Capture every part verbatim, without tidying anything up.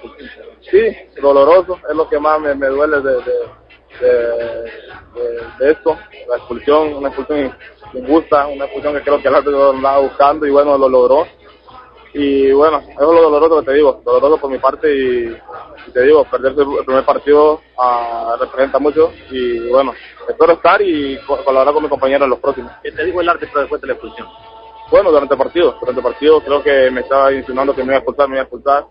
expulsión. Sí, doloroso, es lo que más me, me duele de, de, de, de, de esto, la expulsión, una expulsión injusta, una expulsión que creo que el árbitro andaba buscando y bueno, lo logró. Y bueno, eso es lo doloroso que te digo, doloroso por mi parte y, y te digo, perder el primer partido uh, representa mucho y bueno, espero estar y colaborar con mi compañero en los próximos. ¿Qué te dijo el árbitro después de la expulsión? Bueno, durante el partido, durante el partido creo que me estaba insinuando que me iba a expulsar, me iba a expulsar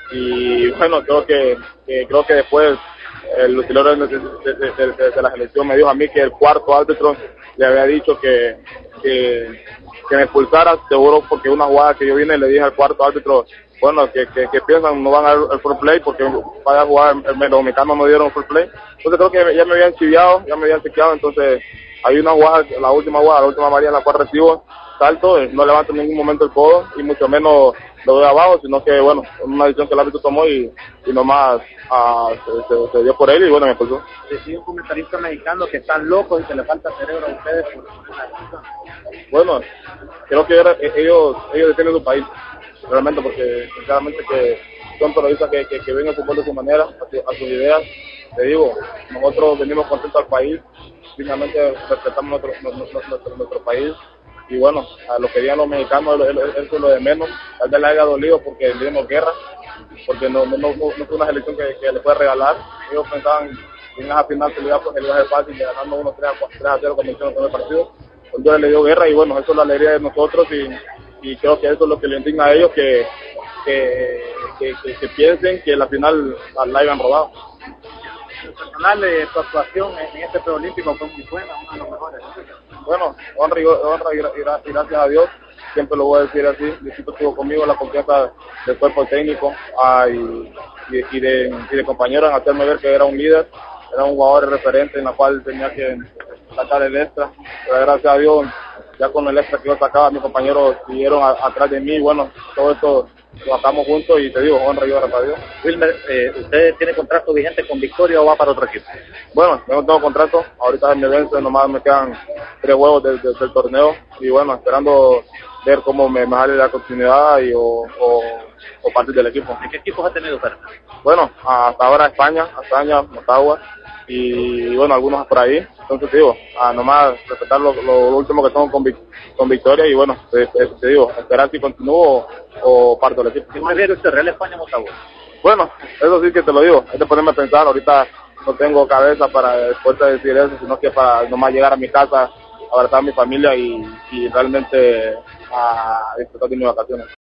y bueno, creo que, que creo que después el utilero de, de, de, de, de la selección me dijo a mí que el cuarto árbitro le había dicho que, que, que me expulsara, seguro porque una jugada que yo vine y le dije al cuarto árbitro, bueno, que, que, que piensan no van a dar el full play porque vaya a jugar, los mexicanos no dieron full play, entonces creo que ya me habían chiviado, ya me habían chequeado, entonces hay una jugada, la última jugada, la última amarilla en la cual recibo, salto, no levanto en ningún momento el codo y mucho menos lo doy abajo, sino que bueno, una decisión que el árbitro tomó y, y nomás uh, se, se, se dio por él y bueno, me expulsó. Decía un comentarista mexicano que están locos y que le falta cerebro a ustedes por esa decisión. Bueno, creo que ellos ellos defienden su país, realmente, porque sinceramente que son periodistas que, que, que ven el fútbol de su manera, a, su, a sus ideas. Te digo, nosotros venimos contentos al país, finalmente respetamos nuestro, nuestro, nuestro, nuestro país. Y bueno, a lo que digan los mexicanos, eso es lo de menos. Tal vez le haya dolido porque le dimos guerra, porque no no, no, no fue una selección que, que le puede regalar. Ellos pensaban que en esa final se le iba a hacer fácil, de ganando unos tres a cero como hicieron en el partido. Entonces le dio guerra y bueno, eso es la alegría de nosotros y, y creo que eso es lo que le indigna a ellos, que, que, que, que, que piensen que la final la hayan robado. En personal, eh, tu actuación en este preolímpico fue muy buena, uno de los mejores. Bueno, honra y, honra y, y, y gracias a Dios, siempre lo voy a decir así, Diosito estuvo conmigo, la confianza del cuerpo técnico ah, y, y, y, de, y de compañeros en hacerme ver que era un líder, era un jugador referente en la cual tenía que sacar el extra, pero gracias a Dios, ya con el extra que yo sacaba, mis compañeros siguieron a, atrás de mí, bueno, todo esto lo sacamos juntos y te digo, honra y honra para Dios. Wilmer, eh, ¿usted tiene contrato vigente con Victoria o va para otro equipo? Bueno, yo no tengo contrato, ahorita me vence, nomás me quedan tres huevos del, del, del torneo y bueno, esperando ver cómo me, me sale la continuidad y, o, o, o partir del equipo. ¿En qué equipos ha tenido oferta? Bueno, hasta ahora España, España, Motagua y bueno, algunos por ahí. Entonces te digo, a nomás respetar lo, lo último que tengo con, con Victoria y bueno, te, te, te digo, esperar si continúo o, o parto del equipo. ¿Qué más refiere usted, Real España Motagua? Bueno, eso sí que te lo digo, hay que ponerme a pensar, ahorita no tengo cabeza para después de decir eso, sino que para nomás llegar a mi casa, abrazar a mi familia y, y realmente a disfrutar de mis vacaciones.